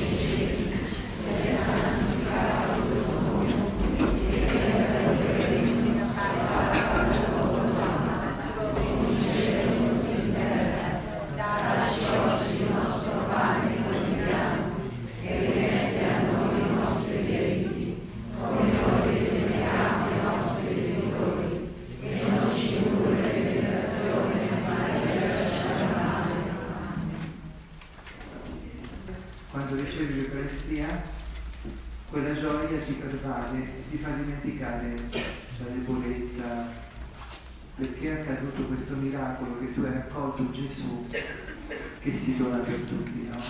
quella gioia ti pervade e ti fa dimenticare la debolezza, perché è accaduto questo miracolo che tu hai accolto Gesù che si dona per tutti, no?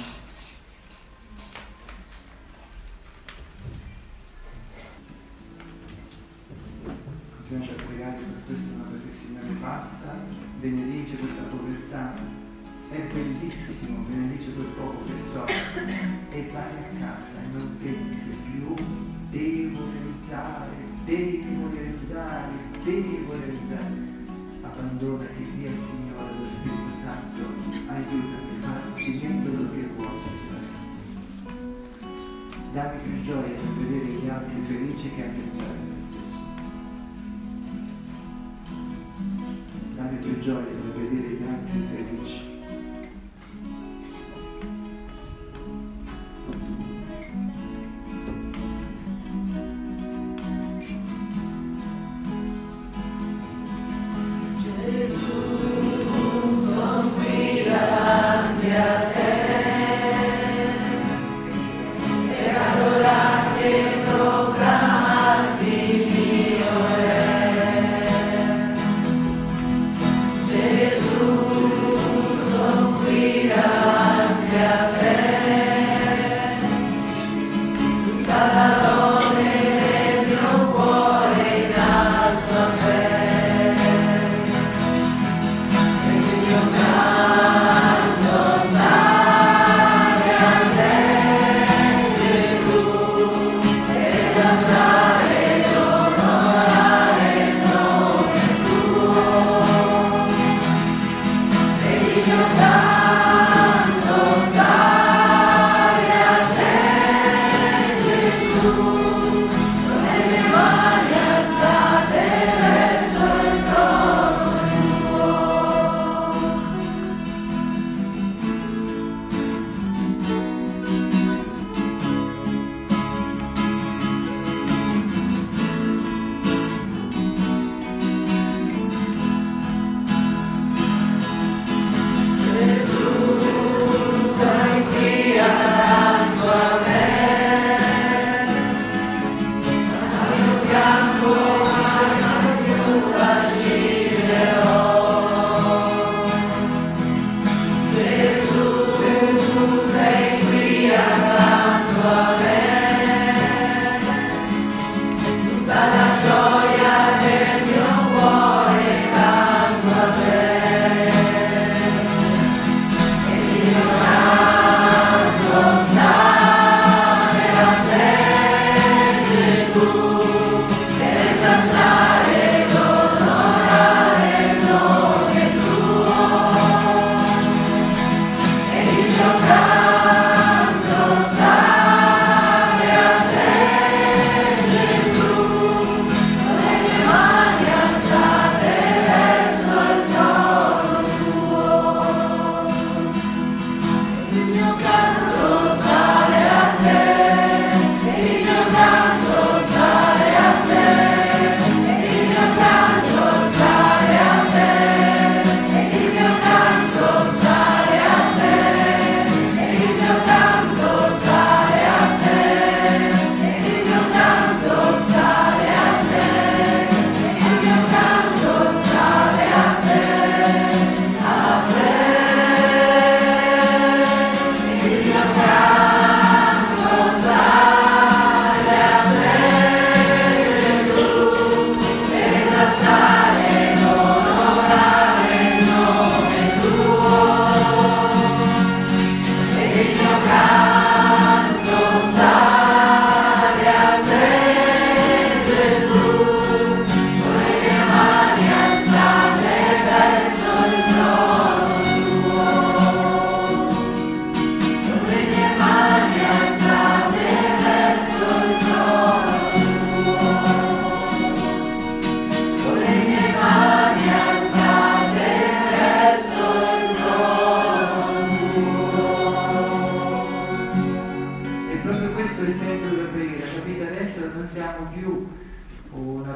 Continuiamo a pregare per questo, no? Perché il Signore passa, benedice questa povertà. È bellissimo, benedice quel poco che so, e vai a casa e non pensi più, devo realizzare. Abbandonati via al Signore, lo Spirito Santo, aiutami a farci niente quello che vuoi, Signore. Dammi più gioia nel vedere gli altri felici che a pensare a me stesso. Dammi più gioia nel vedere gli altri felici.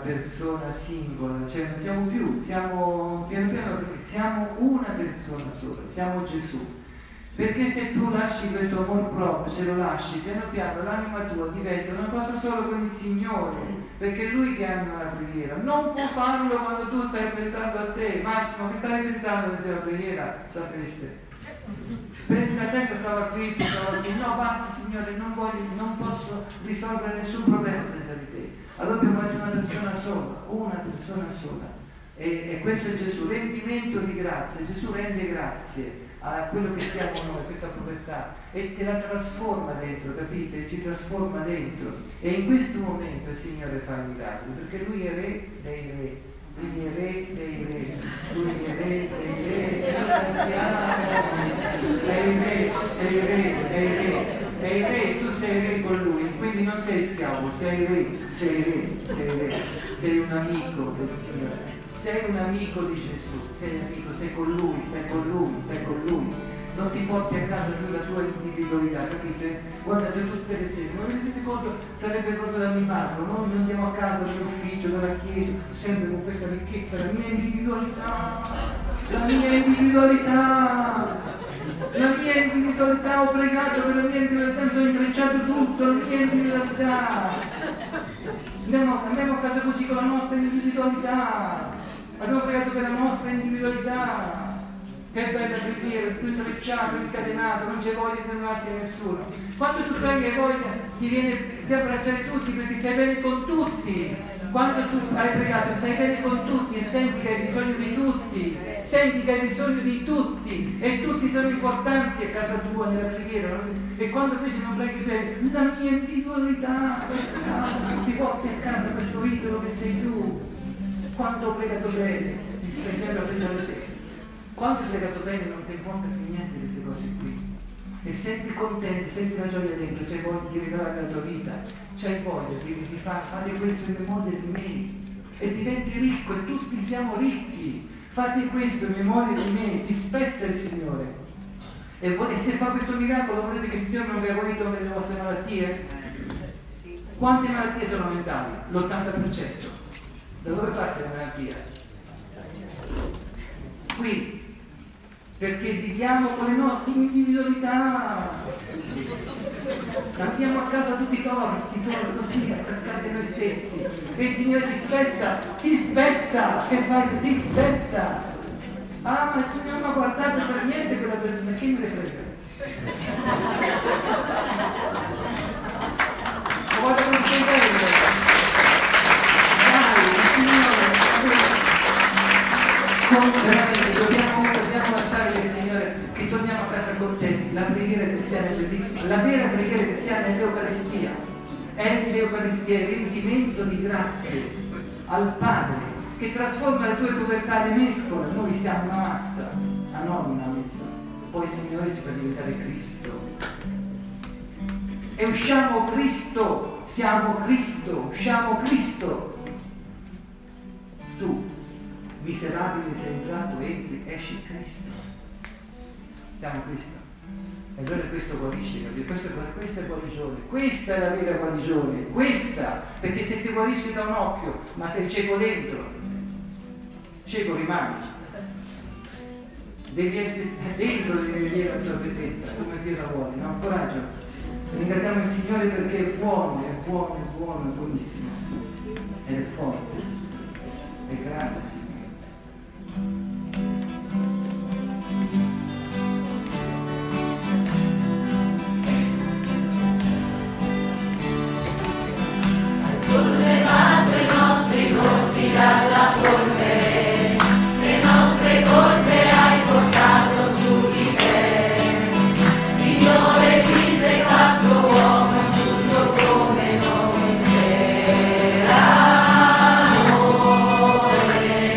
persona singola, cioè non siamo più, siamo piano piano, perché siamo una persona sola, siamo Gesù. Perché se tu lasci questo amor proprio, se lo lasci, piano piano l'anima tua diventa una cosa solo con il Signore, perché è Lui che anima la preghiera. Non può farlo quando tu stai pensando a te. Massimo, che stavi pensando che sia la preghiera? Sapreste. Prendi la testa, stava qui, no basta Signore, non posso risolvere nessun problema senza di te. Allora dobbiamo essere una persona sola. E questo è Gesù, rendimento di grazie. Gesù rende grazie a quello che siamo noi, questa povertà, e te la trasforma dentro, capite? Ci trasforma dentro, e in questo momento il Signore fa il miracolo, perché Lui è Re dei Re, Lui è Re dei Re, Lui è Re dei Re, è il Re, tu sei Re con Lui, quindi non sei schiavo, sei Re, sei un amico del Signore. Sei un amico di Gesù, sei con Lui, stai con Lui, non ti porti a casa più la tua individualità, capite? Guardate tutte le sere, ma vi rendete conto? Sarebbe proprio da mimarlo, no? Noi andiamo a casa dall'ufficio, dalla chiesa, sempre con questa ricchezza, la mia individualità, ho pregato per la mia individualità, mi sono intrecciato tutto, la mia individualità. Andiamo a casa così con la nostra individualità. Abbiamo pregato per la nostra individualità. Che bella preghiera, tu intrecciato, incatenato, non c'è voglia di fermarti a nessuno. Quando tu preghi hai voglia ti viene di abbracciare tutti, perché stai bene con tutti. Quando tu hai pregato stai bene con tutti e senti che hai bisogno di tutti, e tutti sono importanti a casa tua nella preghiera, no? E quando invece non preghi bene, la mia individualità, ti porti a casa questo idolo che sei tu. Quando ho pregato bene, ti stai sempre pensando a te. Quando hai pregato bene non ti importa più niente di queste cose qui. E senti contento, senti la gioia dentro, c'hai voglia di regalare la tua vita, c'hai voglia di fare questo in memoria di me, e diventi ricco, e tutti siamo ricchi. Fate questo in memoria di me, ti spezza il Signore. E se fa questo miracolo, volete che il Signore non vi ha guarito delle vostre malattie? Quante malattie sono mentali? L'80%. Da dove parte la malattia? Qui. Perché viviamo con le nostre individualità. Andiamo a casa tutti torti, così, attaccati a noi stessi. E il Signore ti spezza. Che fai? Ti spezza. Ah, ma il Signore non ha guardato per niente quella persona, chi me ne frega? Guarda come sei bello. Dai, il Signore, dobbiamo lasciare il Signore, che torniamo a casa contenti. La preghiera cristiana è bellissima. La vera preghiera cristiana è l'Eucaristia. È l'Eucaristia, il rendimento di grazie al Padre, che trasforma le tue povertà, le mescola. Noi siamo una massa, anonima messa. Poi il Signore ci fa diventare Cristo. E usciamo Cristo, siamo Cristo, usciamo Cristo. Tu, miserabile, sei entrato, entri, esci Cristo. Siamo Cristo. E allora questo guarisce, questa è guarigione, questa è la vera guarigione, questa, perché se ti guarisci da un occhio, ma sei cieco dentro, cieco rimani. Devi essere dentro, devi vedere la tua bellezza, come Dio la vuole, no? Coraggio. Ringraziamo il Signore perché è buono, è buonissimo. Ed è forte, è grande, Signore. Sollevato i nostri volti dalla polvere, le nostre colpe hai portato su di te. Signore, ci sei fatto uomo, tutto come noi, per amore.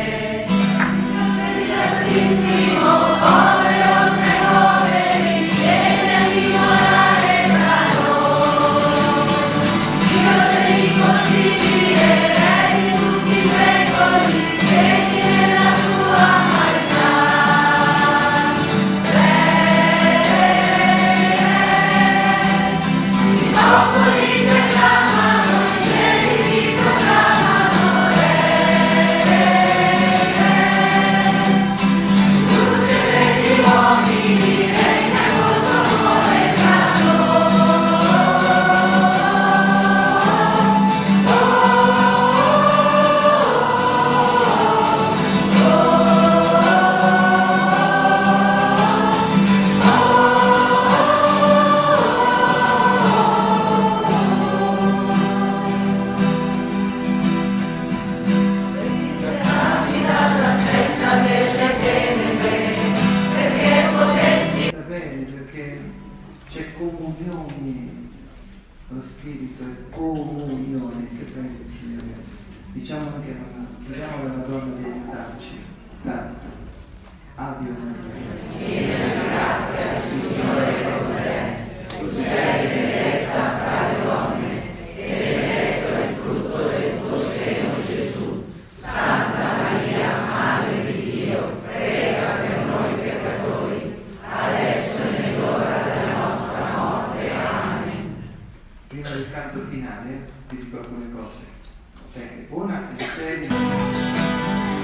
comunioni. Lo Spirito è comunione, che prende il Signore. Diciamo che chiediamo alla Madonna di aiutarci tanto. Ave Maria. Grazia, Signore è con te. Tu sei benedetta fra le donne, e benedetto è il frutto del tuo seno, Gesù. Santa Maria, Madre di Dio, prega per noi peccatori, adesso e nell'ora della nostra morte. Amen. Prima del canto finale vi dico alcune cose. Una è seria.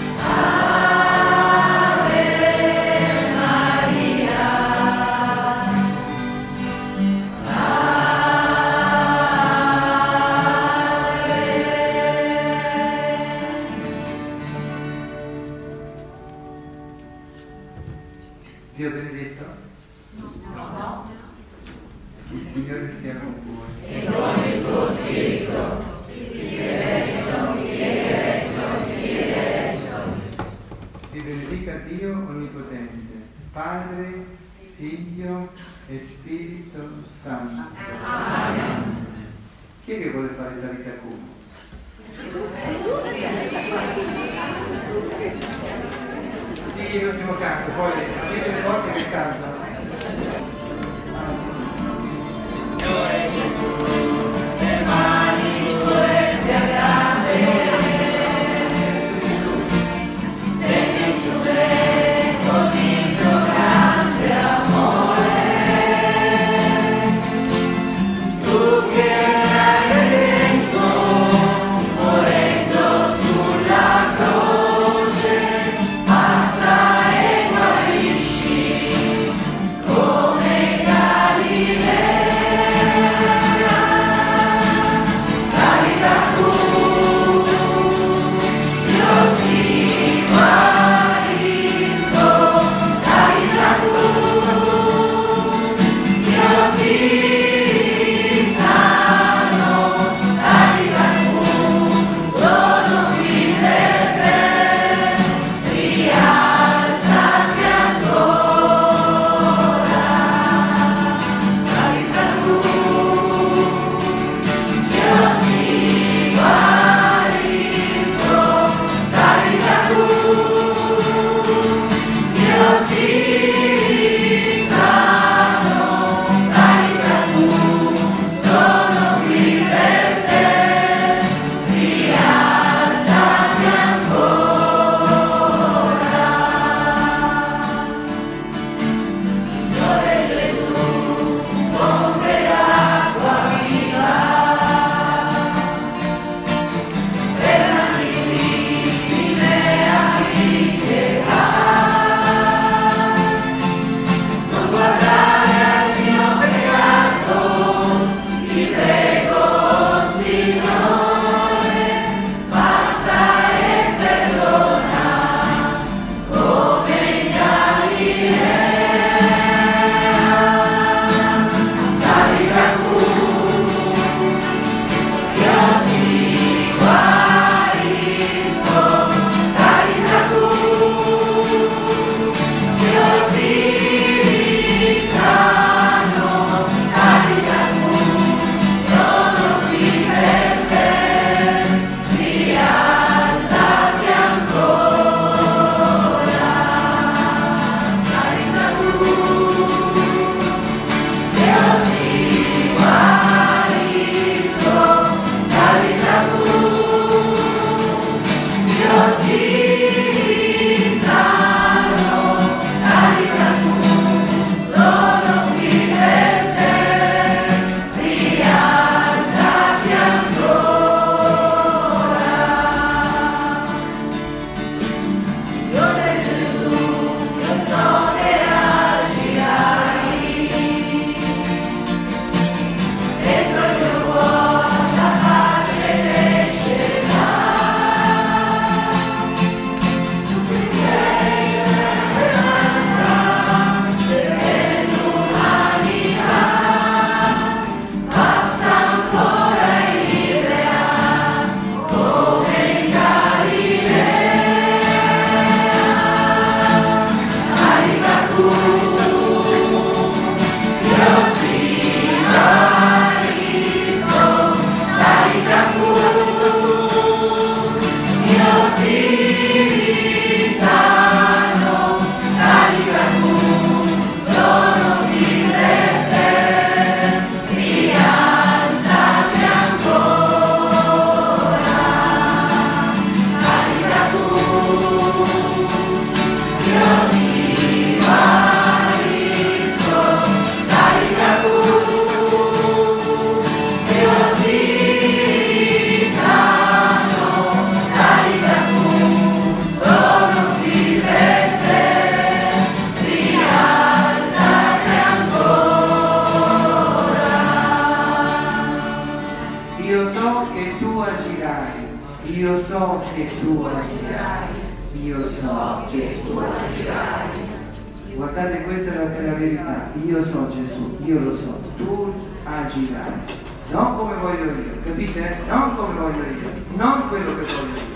Dio benedetto? No. Il Signore sia con voi. E con il tuo spirito. Vi benedica Dio Onnipotente, Padre, Figlio e Spirito Santo. Amen. Chi è che vuole fare Talitacumo? Sì, l'ultimo canto, poi aprite le porte che cantano. Signore Gesù, le mani tue ti aggrande. Stendi su me così il tuo grande amore. Tu che hai redento, morendo sulla croce, passa e guarisci come Galilea. so che tu agirai, io so che tu agirai. Guardate, questa è la verità, io so Gesù, io lo so, tu agirai, non come voglio io, capite? Non come voglio io, non quello che voglio io.